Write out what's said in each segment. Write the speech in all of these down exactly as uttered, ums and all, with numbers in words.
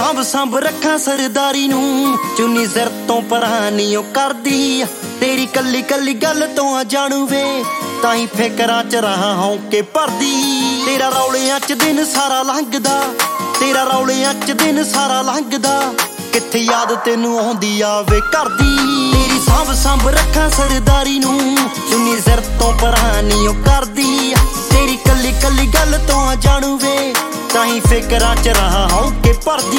सांभ सांभ रखा सरदारी नू, चुन्नी सिर तो परां नी ओ करदी। तेरी कल्ली कल्ली गल तो आ जानू वे, ताई फिकरां च रहा हों के भरदी। तेरा रौलियां च दिन सारा लंघदा, तेरा रौलियां च दिन सारा लंघदा, कित्थे याद तेनू आउंदी आवे करदी। तेरी सांभ सांभ रखा सरदारी नू, चुन्नी सिर तो परां नी ओ करदी। तेरी कल्ली कल्ली गल तो आ जानू वे, ताई फिकरां च रहा हों के भरदी।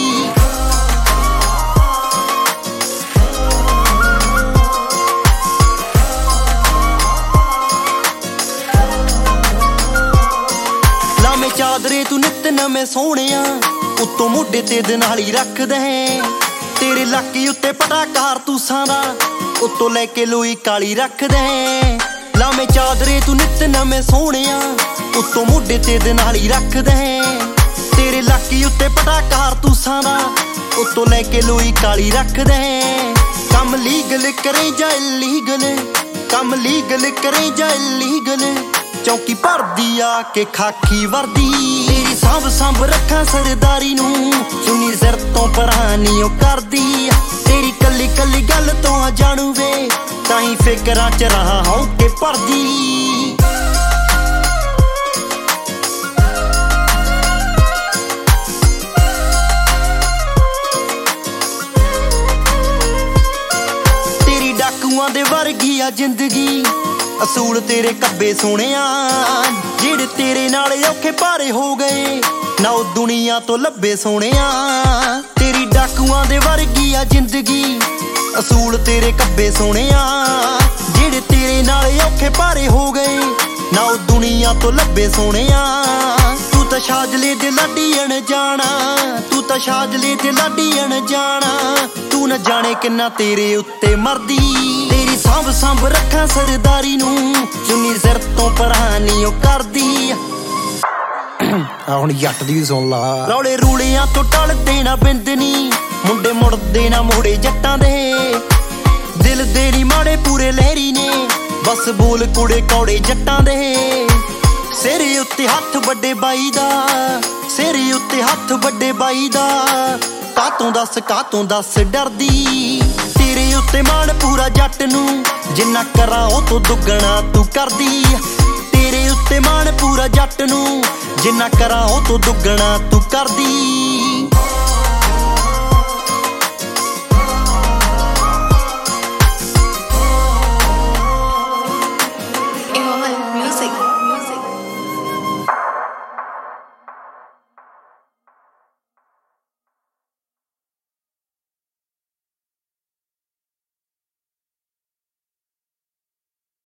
लामे चादरे तू नित नवें सोहणिया, उत्तों मोढे ते दनाली रखदा है। तेरे लाकी उत्ते पटा कारतूसां दा, उत्तों लैके लोई काली रखदा है। लामे चादरे तू नित नवें सोहणिया, उत्तों मोढे ते दनाली रखदा है। तेरे लाकी उत्ते पटा कारतूसां दा, उत्तों लैके लोई काली रखदा है। कम लीगल करे जा इलीगल, कम लीगल करे जा इलीगल, चौकी भरदी आके खाकी वर्दी। तेरी सांभ सांभ रखा सरदारी नू, चुन्नी सिर तो परां नी ओ करदी। तेरी कल्ली कल्ली गल तो आ जानू वे, ताई फिकरां च रहा हों के भरदी। तेरी डाकुआं दे वर्गी आ जिंदगी, असूल तेरे कब्बे सोहणिया, जेड़े तेरे नाल औखे भारे हो गए, ना ओ दुनिया तो लब्बे सोहणिया। तेरी डाकुआं दे वर्गी आ जिंदगी, असूल तेरे कब्बे सोहणिया, जेड़े तेरे नाल औखे भारे हो गए, ना ओ दुनिया तो लब्बे सोहणिया। तू तां शाजले दे लाडी अनजाना, तू तां शाजले दे लाडी अनजाना, तू न जाने किन्ना तेरे उत्ते मरदी। तेरी सांभ सांभ रखा सरदारी नू, चुन्नी सिर तो परां नी ओ करदी। आ हुण जट दी सुन ला। रौले रूलियां तो टलदे ना बिंद नी, मुंडे मुड़दे ना मोड़े जट्टां दे। दिल दे नी माड़े पूरे लहरी ने, बस बोल कुड़े कौड़े जट्टां दे। सिर उत्ते हत्थ बड़े बाई दा, सिर उत्ते हत्थ बड़े बाई दा, कातों दस कातों दस डरदी। तेरे उत्ते मान पूरा जट नू, जिन्ना करां ओ तो दुगना तू करदी। तेरे उत्ते मान पूरा जट नू, जिन्ना करां ओ तो दुगना तू करदी।